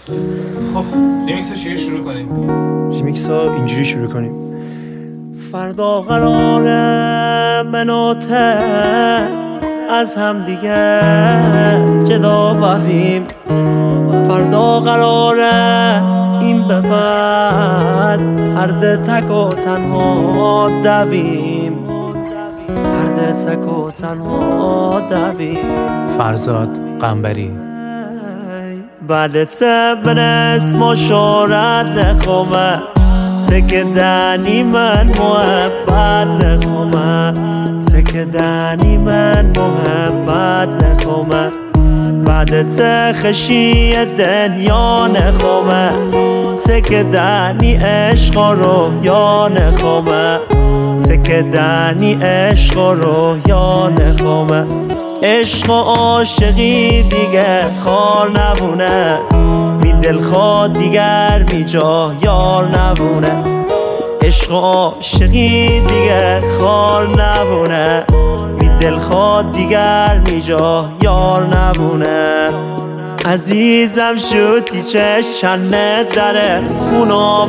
خب ریمیکس رو چیه شروع کنیم؟ ریمیکس ها اینجوری شروع کنیم. فردا قراره من و ته از هم دیگه جدا بویم. فردا قراره این به بعد هر ده تک و تنها دویم، هر ده تک و تنها دویم. فرزاد قنبری. بعد من اسم و شهرت نخوامه، سکدنی من محبت نخوامه، سکدنی من محبت نخوامه. بعد خشی دنیا نخوامه، سکدنی عشق رو یا نخوامه، سکدنی عشق رو یا نخوامه. عشق و عاشقی دیگه خار نبونه، می دل خواد دیگر می جا یار نبونه. عشق و عاشقی دیگه خار نبونه، می دل خواد دیگر می جا یار نبونه. عزیزم شدی چشنه داره خونا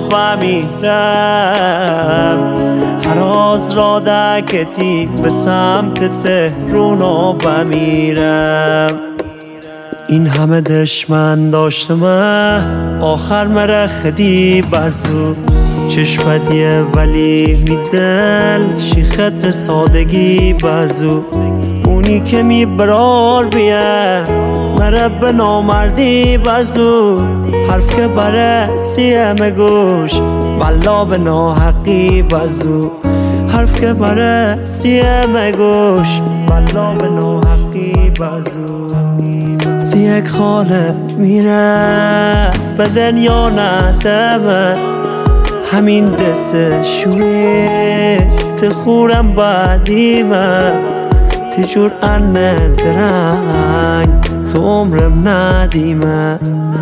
بمیرم، هر آز را دکتی به سمت تهرونو بمیرم. این همه دشمن داشتم آخر مرخدی بزو چشمدیه ولی میدل شیخت سادگی بزو. اونی که میبرار بیه مرب نامردی بزو، حرف که بره سیه گوش والا به ناحقی بزو، حرف که بره سیه گوش والا به ناحقی بزو. سیک خاله میره به دنیا ندمه، همین دسته شوی تخورم بعدیمه. تجور انه درنگ تو عمرم ندیمه،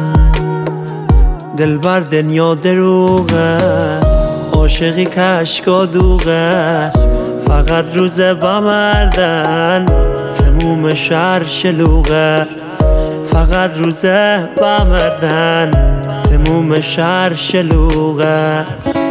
دل بر دنیا دروغه، عاشقی کشکا دوغه. فقط روز بمردن تموم شهر شلوغه، فقط روز بمردن تموم شهر شلوغه.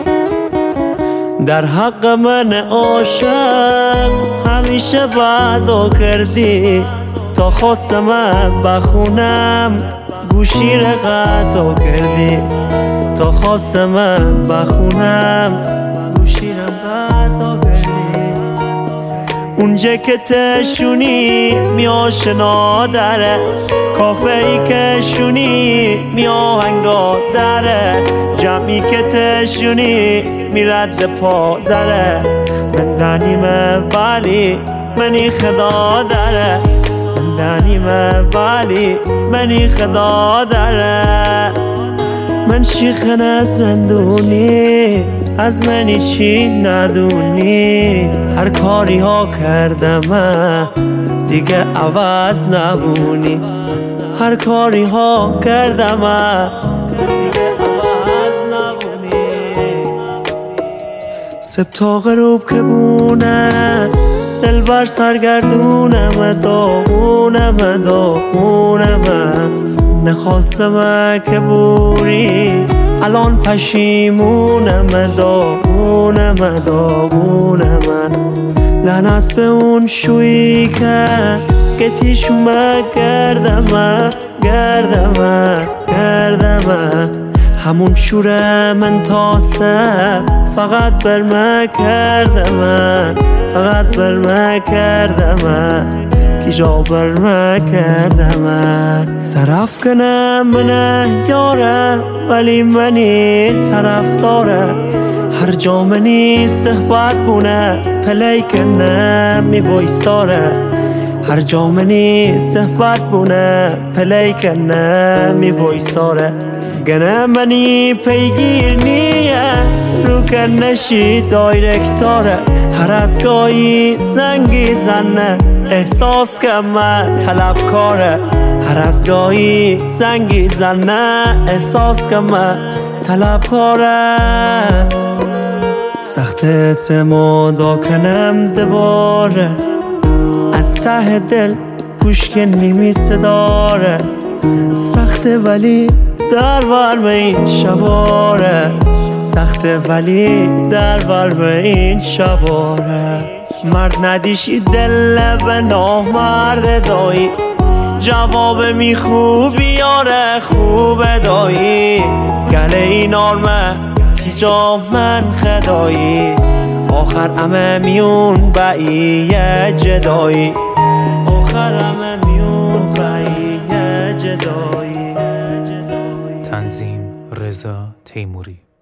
در حق من عاشق همیشه وعدو کردی، تا خواستم بخونم گوشی رقتو کردی، تا خواستم بخونم گوشی رقتو کردی. اونجا که تشونی می آشنا داره، کافه ای که شونی می آهنگا داره، جمعی که تشونی می رد پا داره. من دنیمه ولی منی خدا داره، من دنیمه ولی منی خدا داره. من شیخن زندونی از منی چی ندونی، هر کاری ها کردم دیگه عوض نبونی، هر کاری ها کردم دیگه عوض نبونی. سب تا غروب که بونه دل بر سرگردونم، داغونم داغونم. نخواستم که بوری الان پشیمونم، داغونم داغونم. لعنت به اون شویی که گتیشم گردم گردم گردم. همون شوره من تاسه فقط برمه کردم، فقط برمه کردم، کی جا برمه کردم. صرف کنم منه یاره ولی منی طرف داره، هر جا منی صحبت بونه پلی کنه می ویساره، هر جا منی صحبت بونه پلی کنه می ویساره. گنه منی پیگیر نیه رو کنشی دایرکتاره، هر از گاهی زنگی زنه احساس که من طلبکاره، هر از گاهی زنگی زنه احساس که من طلبکاره. سخت اعتمادا کنم دوباره، از ته دل گوش که نیمی صداره. سخته ولی در ور به این شباره سخته ولی در ور به این شباره مرد ندیشی دل به نامرد دایی جواب می خوبی یاره خوب دایی گله این آرمه تیجا من خدایی آخر امه میون بایی جدایی آخر امه میون بایی جدایی تنظیم رضا تیموری.